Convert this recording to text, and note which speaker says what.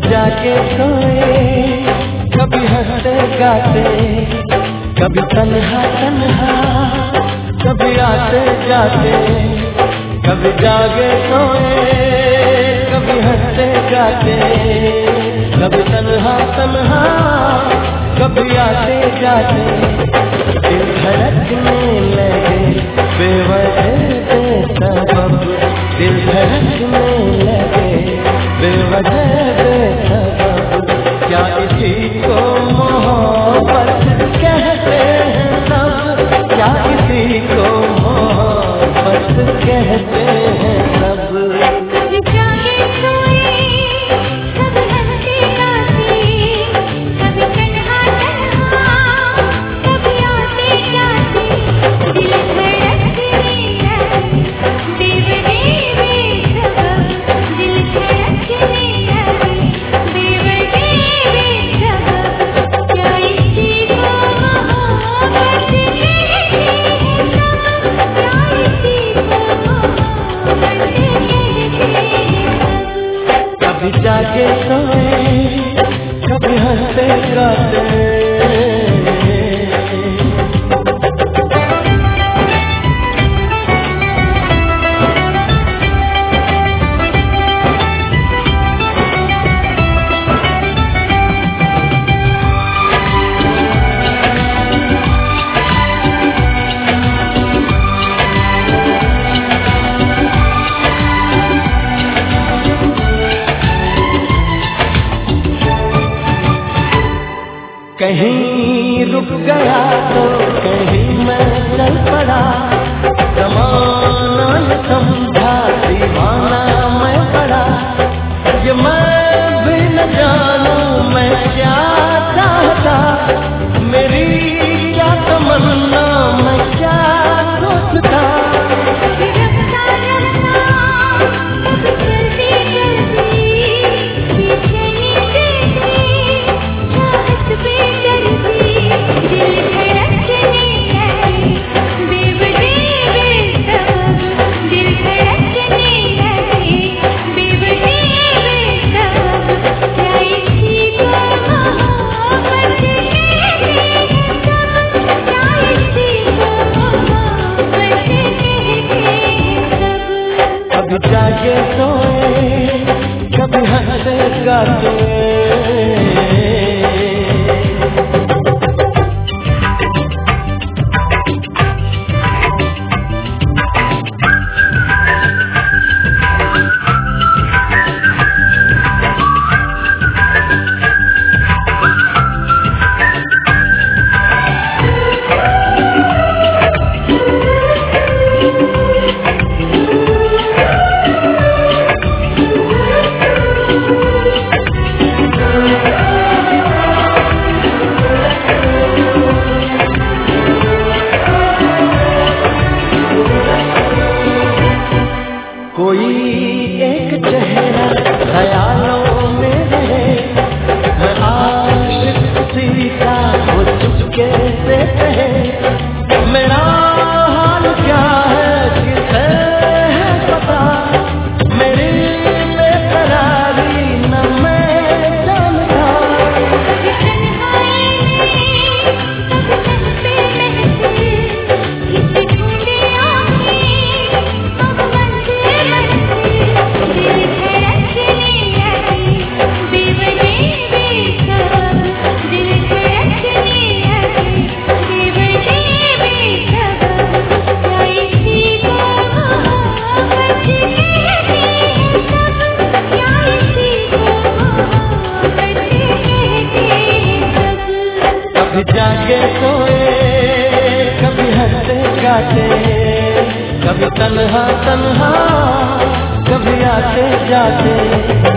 Speaker 1: जाके सोए, कभी हंसते गाते, कभी तन्हा तन्हा, कभी आते जाते, कभी जागे सोए, कभी हंसते गाते, कभी तन्हा तन्हा, कभी आते जाते, दिल धड़कने लगे बेवजह बेसबब, दिल धड़कने लगे बेवजह बेसबब, क्या इसी को मोहब्बत कहते हैं सब, क्या इसी को मोहब्बत कहते हैं सब।
Speaker 2: कभी जागे सोए, कभी हंसते गाते, कभी तन्हा तन्हा, कभी आते जाते, दिल धड़कने लगे बेवजह बेसबब, दिल धड़कने लगे बेवजह बेसबब, क्या इसी को मोहब्बत कहते हैं सब, क्या इसी को मोहब्बत कहते हैं सब।
Speaker 1: कभी जाके सोए, कभी हंसते गाते। कहीं रुक गया तो कहीं मैं चल पड़ा, ज़माना ये समझा दीवाना मैं पड़ा, ये मैं भी न जानूं मैं क्या चाहता, मेरी क्या तमन्ना मैं क्या सोचता।
Speaker 2: कभी रफ्ता रफ्ता, कभी चलती चलती, बेचैनी जैसी चाहत बेदर्दी, दिल धड़कने लगे बेवजह बेसबब, दिल धड़कने लगे बेवजह बेसबब, क्या इसी को मोहब्बत कहते हैं सब, क्या इसी को मोहब्बत कहते हैं सब।
Speaker 1: कभी जाके सोए, कभी हंसते गाते। कोई एक चेहरा ख्यालों में रहे, मैं आशिक किसी का वो चुपके से कहे, मेरा हाल क्या है किसे है पता, मेरी बेकरारी न मैं जानता।
Speaker 2: कभी तन्हाई में, कभी महफिल महफिल, किसी ढूंढे आँखें अब मंजिल मंजिल, दिल धड़कने लगे बेवजह बेसबब, दिल धड़कने लगे बेवजह बेसबब, क्या इसी को मोहब्बत कहते हैं सब, क्या इसी को मोहब्बत कहते हैं सब।
Speaker 1: कभी जाके सोए, कभी हंसते गाते, कभी तन्हा तन्हा, कभी आते जाते।